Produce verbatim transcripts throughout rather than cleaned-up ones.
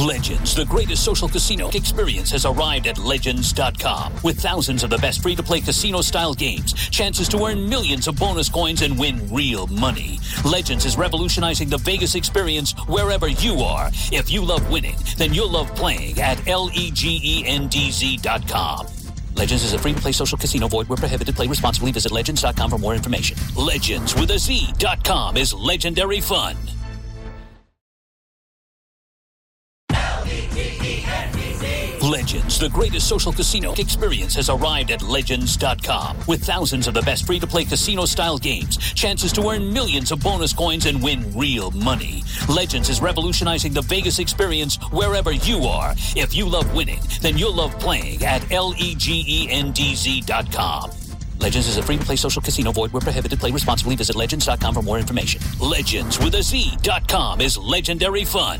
Legends, the greatest social casino experience, has arrived at Legends dot com. With thousands of the best free-to-play casino-style games, chances to earn millions of bonus coins, and win real money. Legends is revolutionizing the Vegas experience wherever you are. If you love winning, then you'll love playing at L-E-G-E-N-D-Z dot com. Legends is a free-to-play social casino. Void where prohibited. Play responsibly. Visit Legends dot com for more information. Legends with a Z dot com is legendary fun. Legends, the greatest social casino experience, has arrived at Legends dot com. With thousands of the best free-to-play casino-style games, chances to earn millions of bonus coins, and win real money. Legends is revolutionizing the Vegas experience wherever you are. If you love winning, then you'll love playing at L-E-G-E-N-D-Z dot com. Legends is a free-to-play social casino. Void where prohibited. Play responsibly. Visit Legends dot com for more information. Legends with a Z dot com is legendary fun.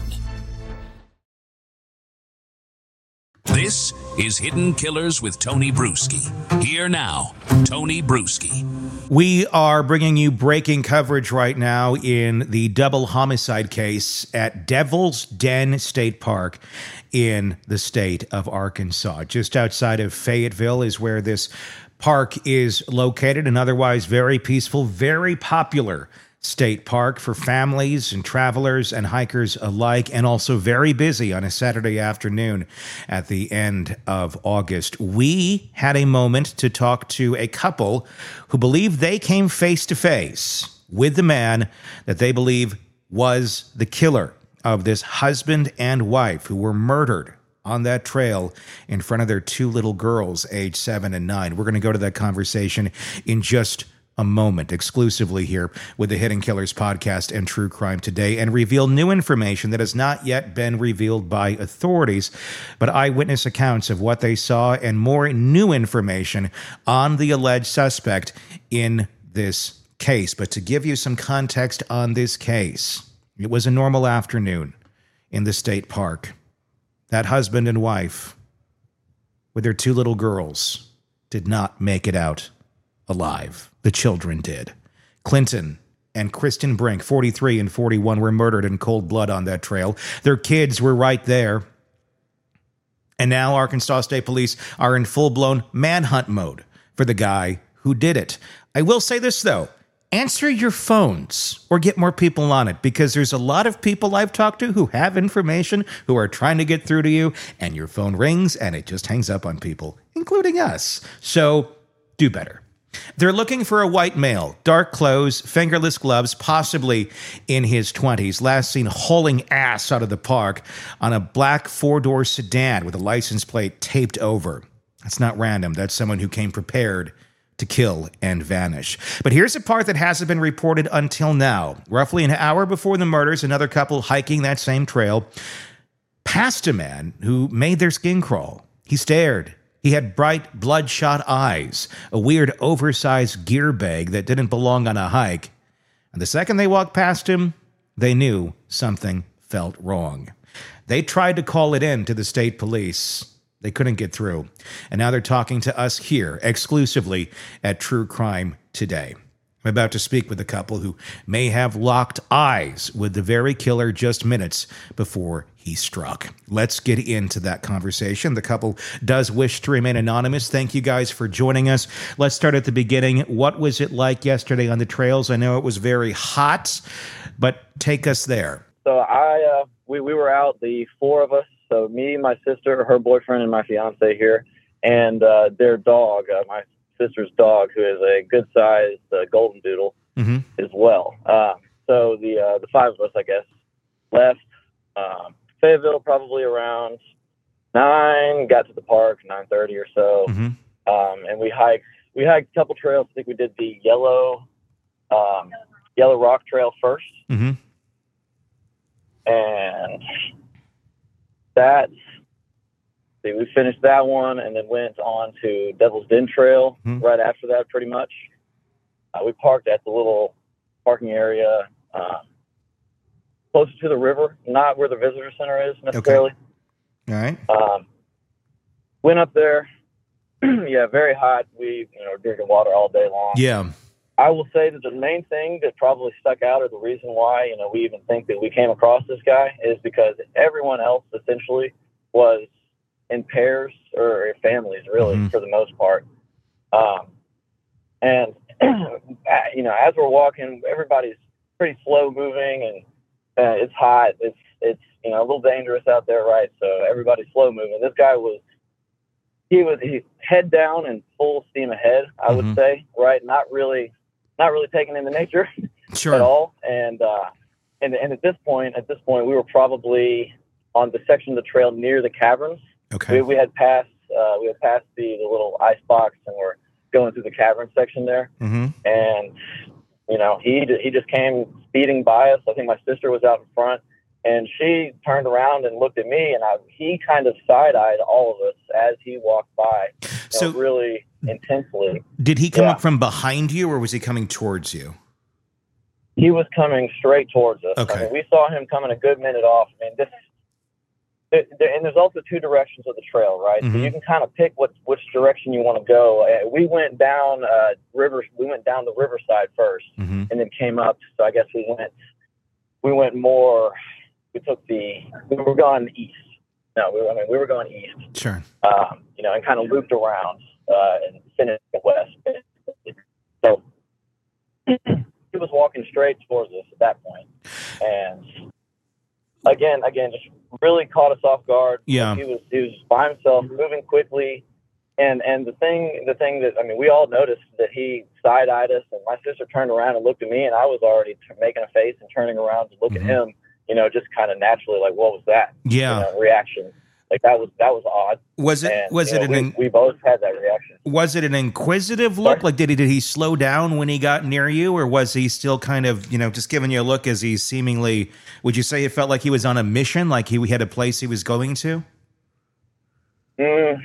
This is Hidden Killers with Tony Bruschi. Here now, Tony Bruschi. We are bringing you breaking coverage right now in the double homicide case at Devil's Den State Park in the state of Arkansas. Just outside of Fayetteville is where this park is located, an otherwise very peaceful, very popular state park for families and travelers and hikers alike, and also very busy on a Saturday afternoon at the end of August. We had a moment to talk to a couple who believe they came face to face with the man that they believe was the killer of this husband and wife who were murdered on that trail in front of their two little girls, age seven and nine. We're going to go to that conversation in just a moment, exclusively here with the Hidden Killers podcast and True Crime Today, and reveal new information that has not yet been revealed by authorities, but eyewitness accounts of what they saw, and more new information on the alleged suspect in this case. But to give you some context on this case, it was a normal afternoon in the state park. That husband and wife with their two little girls did not make it out alive. The children did. Clinton and Kristen Brink, forty-three and forty-one, were murdered in cold blood on that trail. Their kids were right there. And now Arkansas State Police are in full-blown manhunt mode for the guy who did it. I will say this, though. Answer your phones or get more people on it, because there's a lot of people I've talked to who have information, who are trying to get through to you, and your phone rings and it just hangs up on people, including us. So do better. They're looking for a white male, dark clothes, fingerless gloves, possibly in his twenties, last seen hauling ass out of the park on a black four-door sedan with a license plate taped over. That's not random. That's someone who came prepared to kill and vanish. But here's a part that hasn't been reported until now. Roughly an hour before the murders, another couple hiking that same trail passed a man who made their skin crawl. He stared. He had bright, bloodshot eyes, a weird, oversized gear bag that didn't belong on a hike. And the second they walked past him, they knew something felt wrong. They tried to call it in to the state police. They couldn't get through. And now they're talking to us here, exclusively at True Crime Today. I'm about to speak with a couple who may have locked eyes with the very killer just minutes before he struck. Let's get into that conversation. The couple does wish to remain anonymous. Thank you guys for joining us. Let's start at the beginning. What was it like yesterday on the trails? I know it was very hot, but take us there. So I, uh, we, we were out, the four of us, so me, my sister, her boyfriend, and my fiance here, and uh, their dog, uh, my sister's dog, who is a good-sized uh, golden doodle mm-hmm. as well. Uh, so the uh, the five of us, I guess, left um, Fayetteville probably around nine. Got to the park nine thirty or so, mm-hmm. um, and we hiked. We hiked a couple trails. I think we did the yellow um, Yellow Rock Trail first, mm-hmm. and that. We finished that one and then went on to Devil's Den Trail mm-hmm. right after that, pretty much. Uh, we parked at the little parking area uh, closer to the river, not where the visitor center is necessarily. Okay. All right. Um, went up there. Yeah, very hot. We, you know, drinking water all day long. Yeah. I will say that the main thing that probably stuck out, or the reason why, you know, we even think that we came across this guy, is because everyone else essentially was in pairs or families, really, mm-hmm. for the most part. Um, and, you know, as we're walking, everybody's pretty slow moving, and uh, it's hot. It's, it's, you know, a little dangerous out there, right? So everybody's slow moving. This guy was, he was he head down and full steam ahead, I mm-hmm. would say, right? Not really, not really taking in the nature sure. at all. And, uh, and, and at this point, at this point, we were probably on the section of the trail near the caverns. Okay. We, we had passed, uh, we had passed the, the little ice box, and we're going through the cavern section there. Mm-hmm. And, you know, he, he just came speeding by us. I think my sister was out in front, and she turned around and looked at me, and I, he kind of side-eyed all of us as he walked by, you so know, really intensely. Did he come yeah. up from behind you, or was he coming towards you? He was coming straight towards us. Okay. I mean, we saw him coming a good minute off. I mean, this, and there's also two directions of the trail, right? Mm-hmm. So you can kind of pick what which direction you want to go. Uh, we went down uh, river. We went down the riverside first, mm-hmm. and then came up. So I guess we went. We went more. We took the. We were going east. No, we were. I mean, we were going east. Sure. Um, you know, and kind of looped around uh, and finished west. So he was walking straight towards us at that point, and again, again, just really caught us off guard. Yeah. He was he was by himself, moving quickly, and and the thing the thing that I mean, we all noticed that he side eyed us, and my sister turned around and looked at me, and I was already t- making a face and turning around to look mm-hmm. at him. You know, just kind of naturally, like, what was that? Yeah. You know, reaction. Like that was that was odd. Was it? And, was it? Know, an, an? We, we both had that reaction. Was it an inquisitive look? Sorry? Like, did he did he slow down when he got near you, or was he still kind of, you know, just giving you a look as he seemingly? Would you say it felt like he was on a mission, like he had a place he was going to? Mm,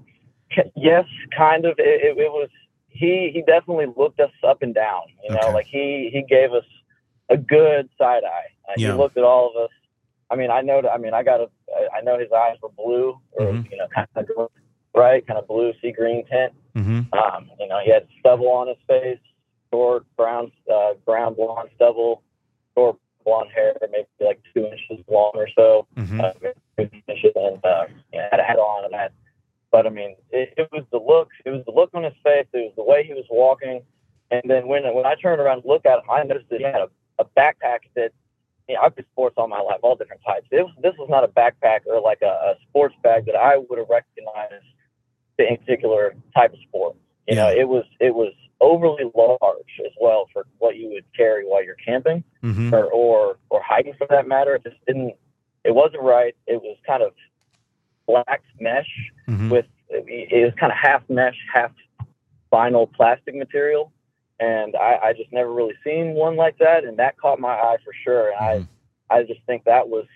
yes, kind of. It, it, it was. He he definitely looked us up and down. You know, okay. like he he gave us a good side eye. Uh, yeah. He looked at all of us. I mean, I know. I mean, I got a. I know his eyes were blue, or mm-hmm. you know, kind of right, kind of blue, sea green tint. Mm-hmm. Um, you know, he had stubble on his face, short brown, uh, brown blonde stubble, short blonde hair, maybe like two inches long or so. Mm-hmm. Uh, two inches, and uh, you know, had a hat on and that. But I mean, it, it was the look. It was the look on his face. It was the way he was walking. And then when when I turned around to look at him, I noticed that he had a, a backpack that. You know, I've been sports all my life, all different types. It was, this was not a backpack or like a, a sports bag that I would have recognized the particular type of sport. You yeah. know, it was it was overly large as well for what you would carry while you're camping mm-hmm. or, or or hiking for that matter. It just didn't. It wasn't right. It was kind of black mesh mm-hmm. with it, it was kind of half mesh, half vinyl plastic material. And I, I just never really seen one like that, and that caught my eye for sure. And mm-hmm. I, I just think that was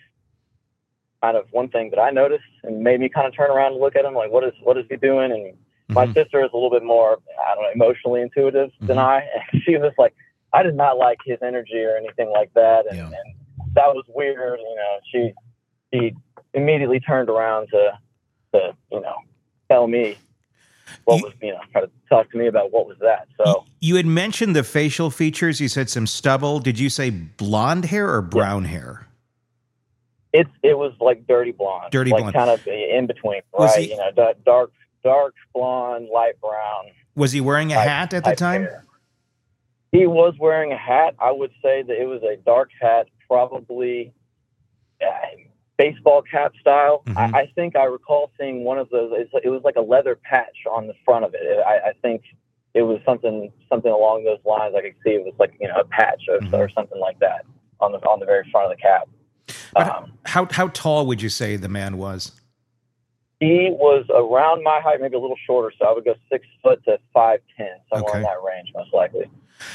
kind of one thing that I noticed and made me kind of turn around and look at him like, what is what is he doing? And mm-hmm. my sister is a little bit more, I don't know, emotionally intuitive mm-hmm. than I. And she was like, I did not like his energy or anything like that, and, yeah. and that was weird. You know, she she immediately turned around to to you know tell me. What you, was, you know, try to talk to me about what was that. So you had mentioned the facial features. You said some stubble. Did you say blonde hair or brown yeah. hair? It's it was like dirty blonde, dirty like blonde, kind of in between, was right? He, you know, dark, dark blonde, light brown. Was he wearing a type, hat at the time? Hair. He was wearing a hat. I would say that it was a dark hat, probably. Uh, baseball cap style. Mm-hmm. I, I think I recall seeing one of those. It's, it was like a leather patch on the front of it. I, I think it was something something along those lines. I could see it was like you know a patch or, mm-hmm. or something like that on the on the very front of the cap. Um, how how tall would you say the man was? He was around my height, maybe a little shorter. So I would go six foot to five ten, somewhere okay. in that range, most likely.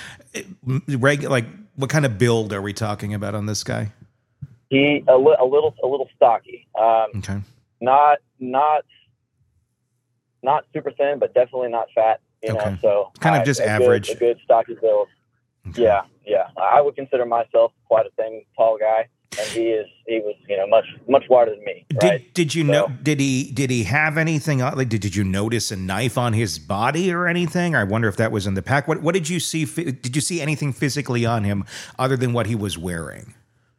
Reg, like what kind of build are we talking about on this guy? He a, li- a little a little stocky. Um, okay. Not not not super thin, but definitely not fat. You okay. know, so kind of just a average. Good, a good stocky build. Okay. Yeah, yeah. I would consider myself quite a thin, tall guy. and he is he was you know much much wider than me. Right? Did did you so, know? Did he did he have anything? Like, did did you notice a knife on his body or anything? I wonder if that was in the pack. What what did you see? Did you see anything physically on him other than what he was wearing?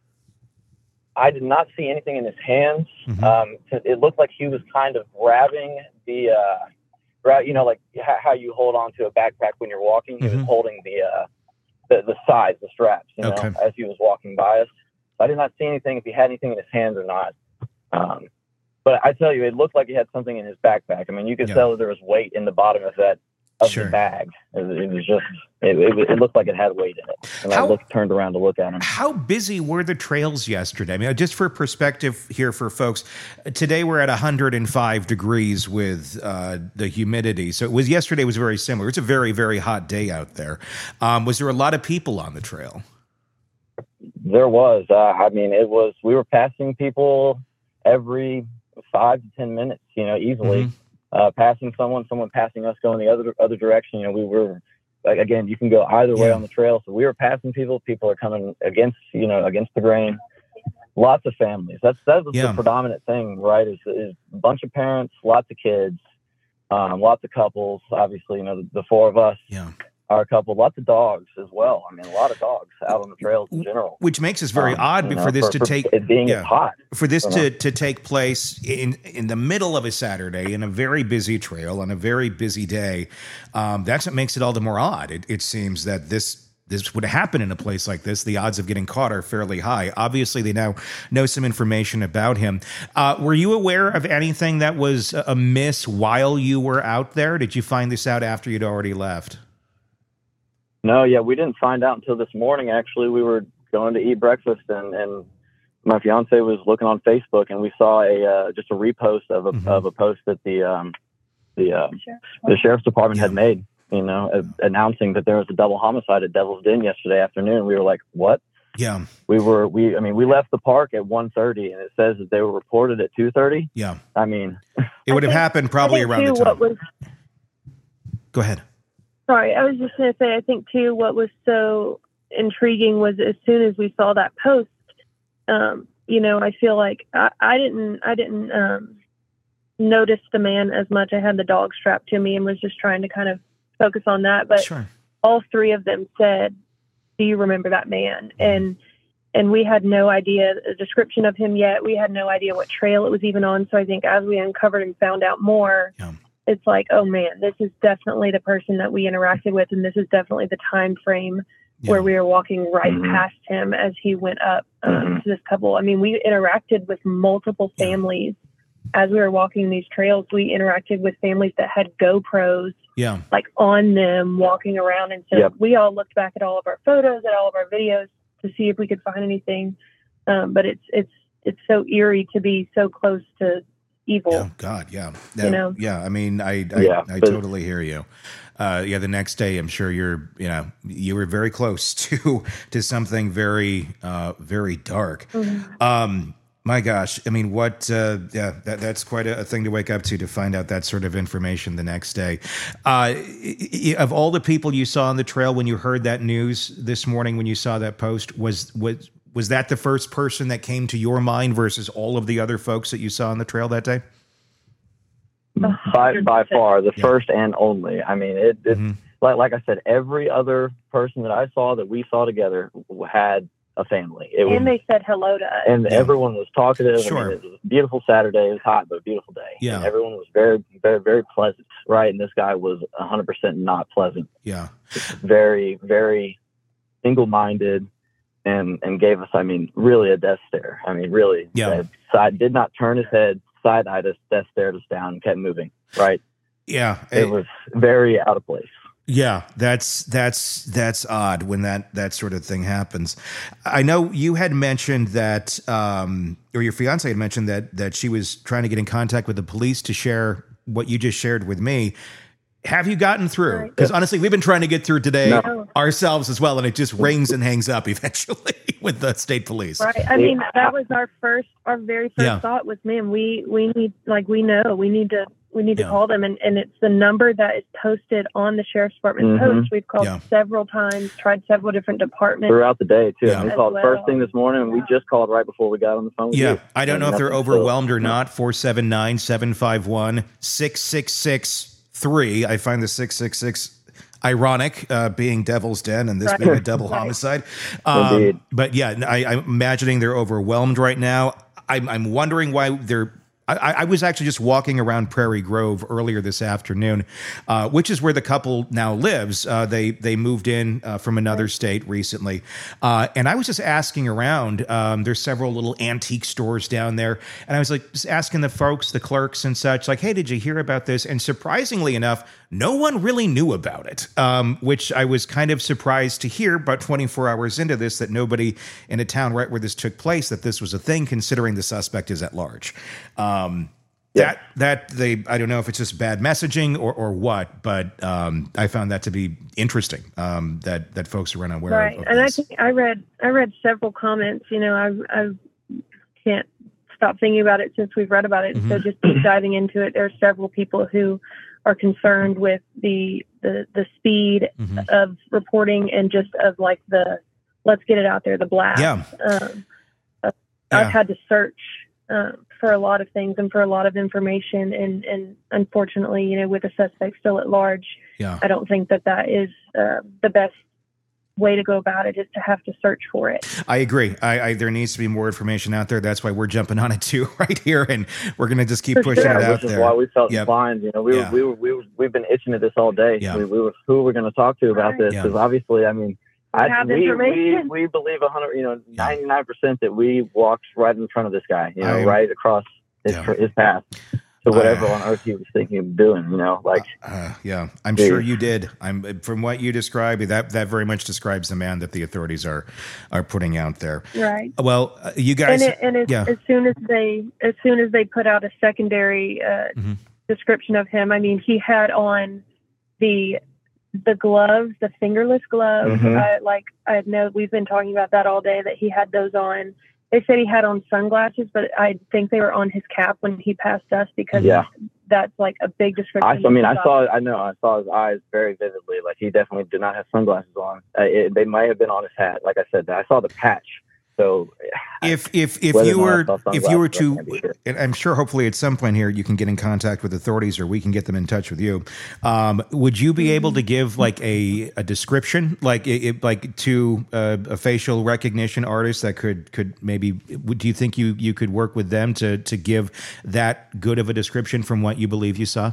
I did not see anything in his hands. Mm-hmm. Um, it looked like he was kind of grabbing the, uh, grab, you know, like how you hold on to a backpack when you're walking. He mm-hmm. was holding the, uh, the the sides, the straps, you know, okay. as he was walking by us. So I did not see anything, if he had anything in his hands or not. Um, but I tell you, it looked like he had something in his backpack. I mean, you could yeah. tell that there was weight in the bottom of that of sure. the bag. It, it was just, it, it, it looked like it had weight in it. And how, I looked, turned around to look at him. How busy were the trails yesterday? I mean, just for perspective here for folks, today we're at one hundred five degrees with uh, the humidity. So it was yesterday was very similar. It's a very, very hot day out there. Um, was there a lot of people on the trail? There was. Uh, I mean, it was, we were passing people every five to ten minutes, you know, easily. Mm-hmm. Uh, passing someone, someone passing us going the other other direction. You know, we were, like, again, you can go either way yeah. on the trail. So we were passing people. People are coming against, you know, against the grain. Lots of families. That's that's yeah. the predominant thing, right? Is is a bunch of parents, lots of kids, um, lots of couples. Obviously, you know, the, the four of us. Yeah. Are a couple, lots of dogs as well. I mean, a lot of dogs out on the trails in general. Which makes us very um, odd know, for this for, to for take it being yeah, hot. For this to, to take place in in the middle of a Saturday in a very busy trail on a very busy day. Um, that's what makes it all the more odd. It, it seems that this this would happen in a place like this. The odds of getting caught are fairly high. Obviously, they now know some information about him. Uh, were you aware of anything that was amiss while you were out there? Did you find this out after you'd already left? No, yeah, we didn't find out until this morning. Actually, we were going to eat breakfast, and, and my fiance was looking on Facebook, and we saw a uh, just a repost of a mm-hmm. of a post that the um, the uh, sheriff's the sheriff's department yeah. had made, you know, uh, announcing that there was a double homicide at Devil's Den yesterday afternoon. We were like, "What?" Yeah, we were. We, I mean, we left the park at one thirty, and it says that they were reported at two thirty. Yeah, I mean, it would have happened probably around too, the time. Was, Go ahead. Sorry, I was just going to say, I think, too, what was so intriguing was as soon as we saw that post, um, you know, I feel like I, I didn't I didn't um, notice the man as much. I had the dog strapped to me and was just trying to kind of focus on that. But sure. all three of them said, "Do you remember that man?" And and we had no idea the description of him yet. We had no idea what trail it was even on. So I think as we uncovered and found out more, yeah. it's like, oh man, this is definitely the person that we interacted with, and this is definitely the time frame yeah. where we were walking right mm-hmm. past him as he went up um, mm-hmm. to this couple. I mean, we interacted with multiple families yeah. as we were walking these trails. We interacted with families that had GoPros, yeah, like on them, walking around, and so yep. we all looked back at all of our photos, at all of our videos, to see if we could find anything. Um, but it's it's it's so eerie to be so close to evil. Oh God, yeah, that, you know? yeah. I mean, I I, yeah, I totally hear you. Uh, yeah, the next day, I'm sure you're, you know, you were very close to to something very, uh, very dark. Mm-hmm. Um, my gosh, I mean, what? Uh, yeah, that that's quite a, a thing to wake up to to find out that sort of information the next day. Uh, of all the people you saw on the trail when you heard that news this morning, when you saw that post, was was was that the first person that came to your mind versus all of the other folks that you saw on the trail that day? By by far, the yeah. first and only. I mean, it, it mm-hmm. like like I said, every other person that I saw that we saw together had a family. It and was, they said hello to us. and yeah. everyone was talkative. Sure. I mean, it was a beautiful Saturday. It was hot, but a beautiful day. Yeah. And everyone was very, very, very pleasant, right? And this guy was one hundred percent not pleasant. Yeah. Very, very single-minded, and and gave us, I mean, really a death stare. I mean, really. Yeah. Side did not turn his head, side-eyed us, death stared us down, and kept moving, right? Yeah. It, it was very out of place. Yeah, that's that's that's odd when that that sort of thing happens. I know you had mentioned that, um, or your fiance had mentioned that that she was trying to get in contact with the police to share what you just shared with me. Have you gotten through? Because honestly, we've been trying to get through today no. ourselves as well, and it just rings and hangs up eventually with the state police. Right. I mean, that was our first, our very first yeah. thought was, man, we we need, like, we know we need to we need to Yeah. call them. And, and it's the number that is posted on the Sheriff's Department Mhm. post. We've called Yeah. several times, tried several different departments. Throughout the day too. Yeah. And we As called well. first thing this morning, and we just called right before we got on the phone with Yeah, you. I don't And know if they're nothing, so- overwhelmed or not. four seven nine, seven five one, six six six three. I find the six six six ironic, uh, being Devil's Den and this Right. being a double Right. homicide. Um, Indeed. but yeah, I, I'm imagining they're overwhelmed right now. I'm, I'm wondering why they're. I, I was actually just walking around Prairie Grove earlier this afternoon, uh, which is where the couple now lives. Uh, they they moved in uh, from another state recently, uh, and I was just asking around. Um, there's several little antique stores down there, and I was like just asking the folks, the clerks and such, like, "Hey, did you hear about this?" And surprisingly enough, no one really knew about it, um, which I was kind of surprised to hear. About twenty-four hours into this, that nobody in a town right where this took place, that this was a thing, considering the suspect is at large. Um, Yeah. That that they I don't know if it's just bad messaging or, or what, but um, I found that to be interesting. Um, that that folks are unaware Right. of, of And I this. think I read I read several comments. You know, I I can't stop thinking about it since we've read about it. Mm-hmm. So just deep diving into it, there are several people who are concerned with the the the speed Mhm. of reporting and just of like the let's get it out there, the blast. Yeah. Um, uh, Yeah. I've had to search um, for a lot of things and for a lot of information, and and unfortunately, you know, with the suspect still at large, Yeah. I don't think that that is uh, the best way to go about it, is to have to search for it. I agree. I, I there needs to be more information out there. That's why we're jumping on it too, right here, and we're going to just keep For pushing sure. it out Which is there. why we felt Yep. inclined. You know, we Yeah. were, we were, we were, we've been itching at this all day. Yeah. We, we were, who we're going to talk to about this, Yeah. because obviously, I mean, We I, have we, we, information. we believe a hundred, you know, Yeah. ninety-nine percent that we walked right in front of this guy, you know, I- right across his, Yeah. his path to whatever I- on earth he was thinking of doing, you know, like, Uh, yeah, I'm Yeah. sure you did. I'm from what you described. That that very much describes the man that the authorities are are putting out there. Right. Well, uh, you And, guys, it, and as, yeah. as soon as they as soon as they put out a secondary uh, Mhm. description of him, I mean, he had on the the gloves, the fingerless gloves. Mhm. I, like I know we've been talking about that all day, that he had those on. They said he had on sunglasses, but I think they were on his cap when he passed us, because Yeah. that's like a big description. I, I mean, of I his saw, I know, I saw his eyes very vividly. Like, he definitely did not have sunglasses on. Uh, it, they might have been on his hat. Like I said, I saw the patch. So if if if whether you or were not I saw if you were sunglasses, I to, can't be sure. and I'm sure hopefully at some point here you can get in contact with authorities, or we can get them in touch with you. Um, would you be able to give like a, a description, like it, it- like to uh, a facial recognition artist that could could maybe? Would do you think you you could work with them to to give that good of a description from what you believe you saw?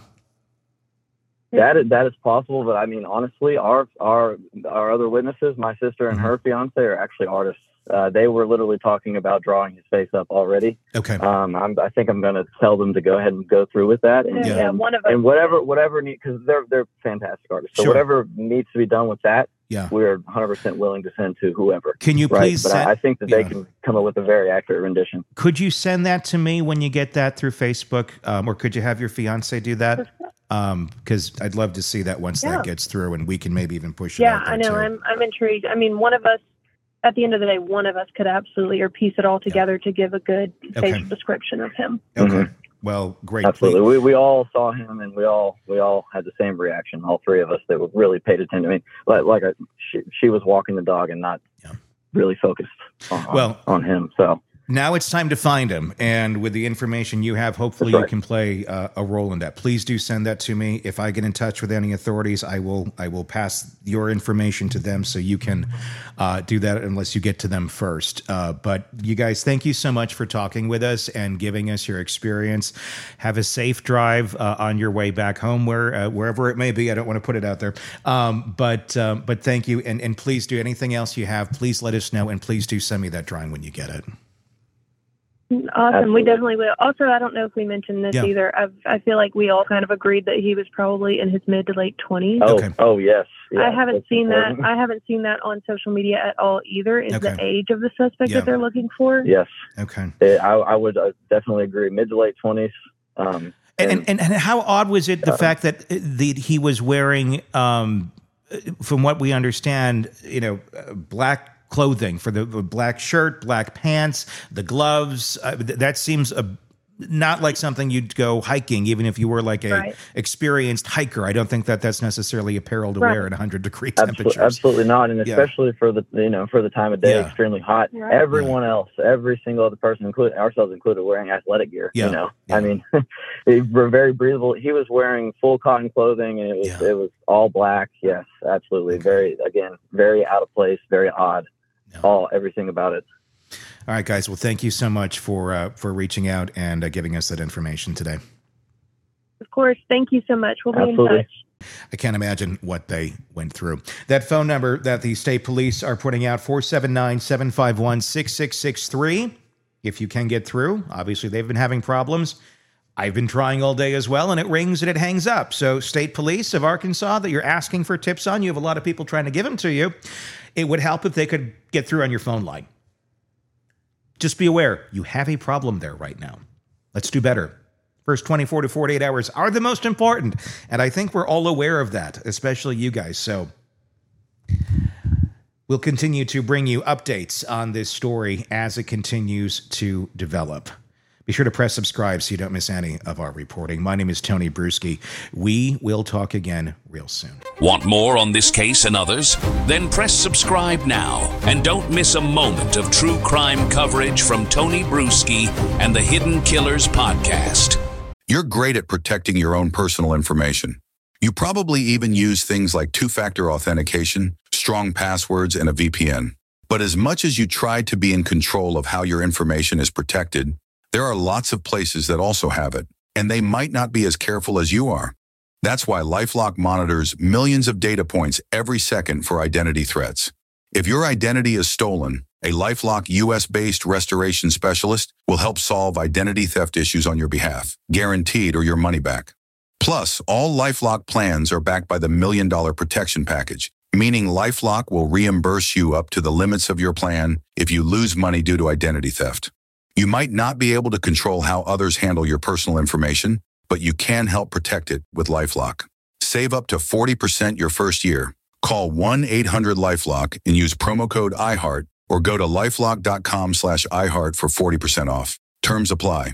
That is, that is possible, but I mean, honestly, our our our other witnesses, my sister and Mhm. her fiance, are actually artists. Uh, they were literally talking about drawing his face up already. Okay. Um, I'm, I think I'm going to tell them to go ahead and go through with that, and, Yeah, and, one of us. and whatever whatever need, because they're they're fantastic artists. So Sure. whatever needs to be done with that, Yeah. we're one hundred percent willing to send to whoever. Can you Right, please but send, I, I think that yeah. they can come up with a very accurate rendition. Could you send that to me when you get that through Facebook, um, or could you have your fiance do that? Because I'd love to see that once Yeah. that gets through, and we can maybe even push it Yeah, out there I know. too. I'm I'm intrigued. I mean, one of us, at the end of the day, one of us could absolutely, or piece it all together to give a good Okay. facial description of him. Okay. Mhm. Well, great. Absolutely, we we all saw him, and we all we all had the same reaction. All three of us that were really paid attention. I mean, like like I, she she was walking the dog and not Yeah. really focused on, Well- on him. So Now it's time to find him, and with the information you have, hopefully That's you right. can play uh, a role in that. Please do send that to me. If I get in touch with any authorities, I will I will pass your information to them, so you can uh, do that unless you get to them first. Uh, but you guys, thank you so much for talking with us and giving us your experience. Have a safe drive uh, on your way back home, where uh, wherever it may be. I don't want to put it out there, um, but um, but thank you, and and please do anything else you have. Please let us know, and please do send me that drawing when you get it. Awesome. Absolutely. We definitely will. Also, I don't know if we mentioned this Yeah. either. I've, I feel like we all kind of agreed that he was probably in his mid to late twenties. oh Okay. oh yes, I Yeah, haven't that's seen important. that. I haven't seen that on social media at all either. Is the Okay. age of the suspect Yeah. that they're looking for? Yes, Okay. Eh, I I would uh, definitely agree. Mid to late twenties. Um, And, and, and, and how odd was it, the Uh, fact that the, he was wearing, um, from what we understand, you know, uh, black clothing for the, the black shirt, black pants, the gloves. Uh, th- that seems a, not like something you'd go hiking, even if you were like a Right. experienced hiker. I don't think that that's necessarily apparel to Right. wear at one hundred degree Absolutely, temperatures. absolutely not, and Yeah. especially for the you know for the time of day, Yeah. extremely hot. Right. Everyone else, every single other person, including ourselves included, wearing athletic gear. Yeah. You know, Yeah. I mean, they were very breathable. He was wearing full cotton clothing, and it was Yeah. it was all black. Yes, absolutely. Okay. Very again, very out of place, very odd. Yeah. All everything about it. All right, guys. Well, thank you so much for uh, for reaching out and uh, giving us that information today. Of course. Thank you so much. We'll be Absolutely. in touch. I can't imagine what they went through. That phone number that the state police are putting out, four seven nine, seven five one, six six six three. If you can get through, obviously they've been having problems. I've been trying all day as well, and it rings and it hangs up. So state police of Arkansas that you're asking for tips on, you have a lot of people trying to give them to you. It would help if they could get through on your phone line. Just be aware, you have a problem there right now. Let's do better. First twenty-four to forty-eight hours are the most important. And I think we're all aware of that, especially you guys. So we'll continue to bring you updates on this story as it continues to develop. Be sure to press subscribe so you don't miss any of our reporting. My name is Tony Bruschi. We will talk again real soon. Want more on this case and others? Then press subscribe now and don't miss a moment of true crime coverage from Tony Bruschi and the Hidden Killers podcast. You're great at protecting your own personal information. You probably even use things like two-factor authentication, strong passwords, and a V P N. But as much as you try to be in control of how your information is protected, there are lots of places that also have it, and they might not be as careful as you are. That's why LifeLock monitors millions of data points every second for identity threats. If your identity is stolen, a LifeLock U S-based restoration specialist will help solve identity theft issues on your behalf, guaranteed or your money back. Plus, all LifeLock plans are backed by the Million Dollar Protection Package, meaning LifeLock will reimburse you up to the limits of your plan if you lose money due to identity theft. You might not be able to control how others handle your personal information, but you can help protect it with LifeLock. Save up to forty percent your first year. Call one eight hundred LifeLock and use promo code iHeart or go to lifelock.com slash iHeart for forty percent off. Terms apply.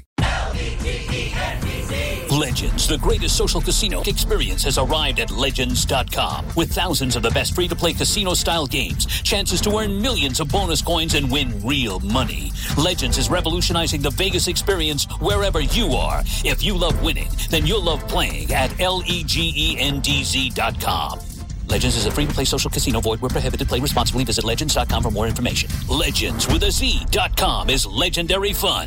Legends, the greatest social casino experience, has arrived at Legends dot com. With thousands of the best free-to-play casino-style games, chances to earn millions of bonus coins and win real money. Legends is revolutionizing the Vegas experience wherever you are. If you love winning, then you'll love playing at L-E-G-E-N-D-Z dot com. Legends is a free-to-play social casino. Void where prohibited. Play responsibly. Visit Legends dot com for more information. Legends with a Z dot com is legendary fun.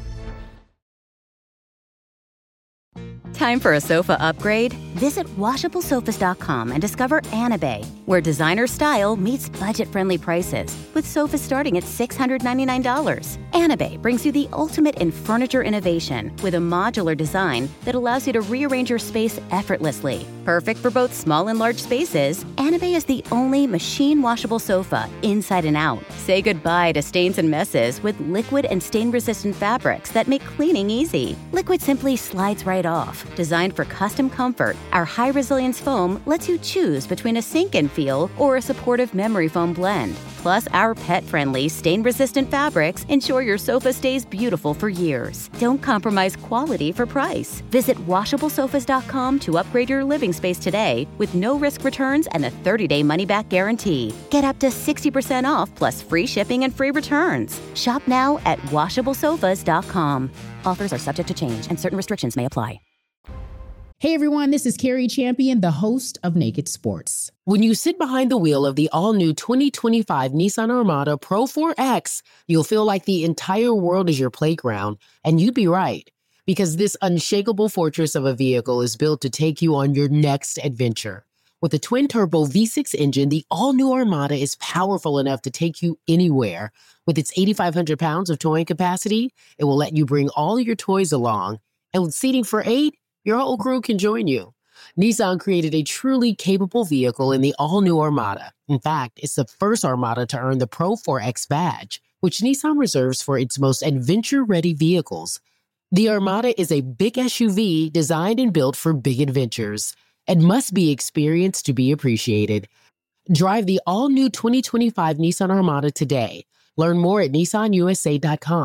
Time for a sofa upgrade? Visit washable sofas dot com and discover Anabay, where designer style meets budget-friendly prices, with sofas starting at six hundred ninety-nine dollars. Anabay brings you the ultimate in furniture innovation with a modular design that allows you to rearrange your space effortlessly. Perfect for both small and large spaces, Anabay is the only machine-washable sofa inside and out. Say goodbye to stains and messes with liquid and stain-resistant fabrics that make cleaning easy. Liquid simply slides right off. Designed for custom comfort, our high-resilience foam lets you choose between a sink-in feel or a supportive memory foam blend. Plus, our pet-friendly, stain-resistant fabrics ensure your sofa stays beautiful for years. Don't compromise quality for price. Visit washable sofas dot com to upgrade your living space today with no-risk returns and a thirty-day money-back guarantee. Get up to sixty percent off plus free shipping and free returns. Shop now at washable sofas dot com. Offers are subject to change and certain restrictions may apply. Hey everyone, this is Carrie Champion, the host of Naked Sports. When you sit behind the wheel of the all-new twenty twenty-five Nissan Armada Pro four X, you'll feel like the entire world is your playground. And you'd be right, because this unshakable fortress of a vehicle is built to take you on your next adventure. With a twin-turbo V six engine, the all-new Armada is powerful enough to take you anywhere. With its eighty-five hundred pounds of towing capacity, it will let you bring all your toys along. And with seating for eight, your whole crew can join you. Nissan created a truly capable vehicle in the all-new Armada. In fact, it's the first Armada to earn the Pro four X badge, which Nissan reserves for its most adventure-ready vehicles. The Armada is a big S U V designed and built for big adventures and must be experienced to be appreciated. Drive the all-new twenty twenty-five Nissan Armada today. Learn more at Nissan U S A dot com.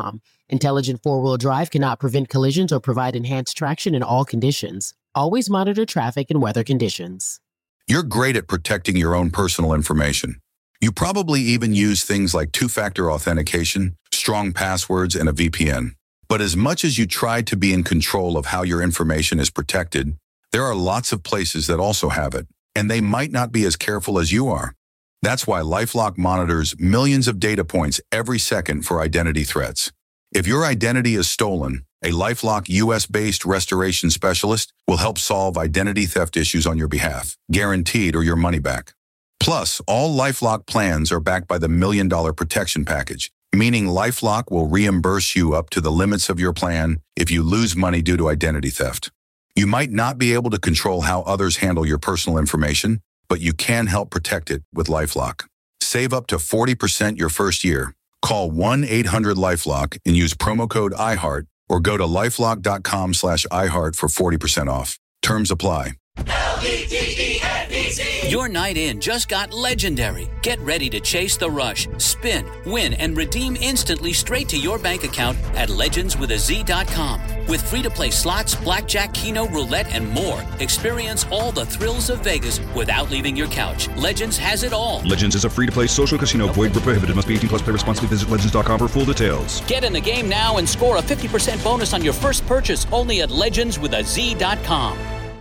Intelligent four-wheel drive cannot prevent collisions or provide enhanced traction in all conditions. Always monitor traffic and weather conditions. You're great at protecting your own personal information. You probably even use things like two-factor authentication, strong passwords, and a V P N. But as much as you try to be in control of how your information is protected, there are lots of places that also have it, and they might not be as careful as you are. That's why LifeLock monitors millions of data points every second for identity threats. If your identity is stolen, a LifeLock U S-based restoration specialist will help solve identity theft issues on your behalf, guaranteed or your money back. Plus, all LifeLock plans are backed by the Million Dollar Protection Package, meaning LifeLock will reimburse you up to the limits of your plan if you lose money due to identity theft. You might not be able to control how others handle your personal information, but you can help protect it with LifeLock. Save up to forty percent your first year. Call one eight hundred LifeLock and use promo code iHeart or go to lifelock.com slash iHeart for forty percent off. Terms apply. L E G E N D Z. Your night in just got legendary. Get ready to chase the rush, spin, win, and redeem instantly straight to your bank account at legends with a z dot com. With free-to-play slots, blackjack, keno, roulette, and more, experience all the thrills of Vegas without leaving your couch. Legends has it all. Legends is a free-to-play social casino. Void where prohibited. Must be eighteen plus. Play responsibly. Visit legends dot com for full details. Get in the game now and score a fifty percent bonus on your first purchase only at legends with a z dot com.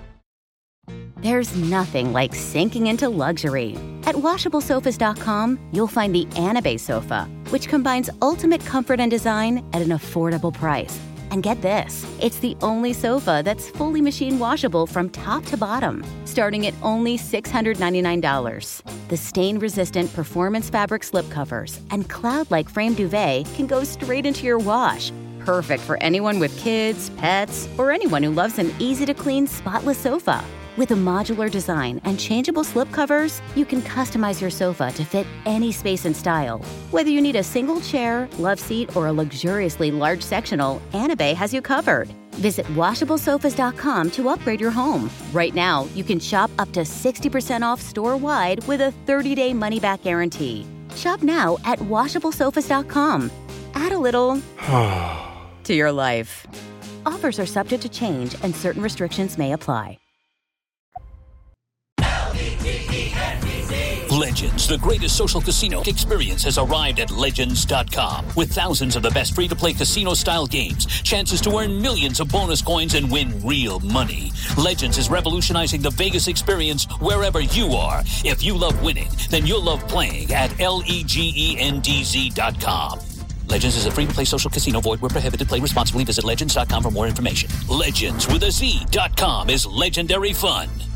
There's nothing like sinking into luxury. At washable sofas dot com, you'll find the Anabay sofa, which combines ultimate comfort and design at an affordable price. And get this, it's the only sofa that's fully machine washable from top to bottom, starting at only six hundred ninety-nine dollars. The stain-resistant performance fabric slipcovers and cloud-like frame duvet can go straight into your wash. Perfect for anyone with kids, pets, or anyone who loves an easy-to-clean, spotless sofa. With a modular design and changeable slipcovers, you can customize your sofa to fit any space and style. Whether you need a single chair, love seat, or a luxuriously large sectional, Anabay has you covered. Visit washable sofas dot com to upgrade your home. Right now, you can shop up to sixty percent off store-wide with a thirty-day money-back guarantee. Shop now at washable sofas dot com. Add a little to your life. Offers are subject to change and certain restrictions may apply. Legends, the greatest social casino experience, has arrived at legends dot com. With thousands of the best free-to-play casino-style games, chances to earn millions of bonus coins and win real money. Legends is revolutionizing the Vegas experience wherever you are. If you love winning, then you'll love playing at legends dot com. Legends is a free-to-play social casino. Void where prohibited. Play responsibly. Visit legends dot com for more information. Legends with a Z dot com is legendary fun.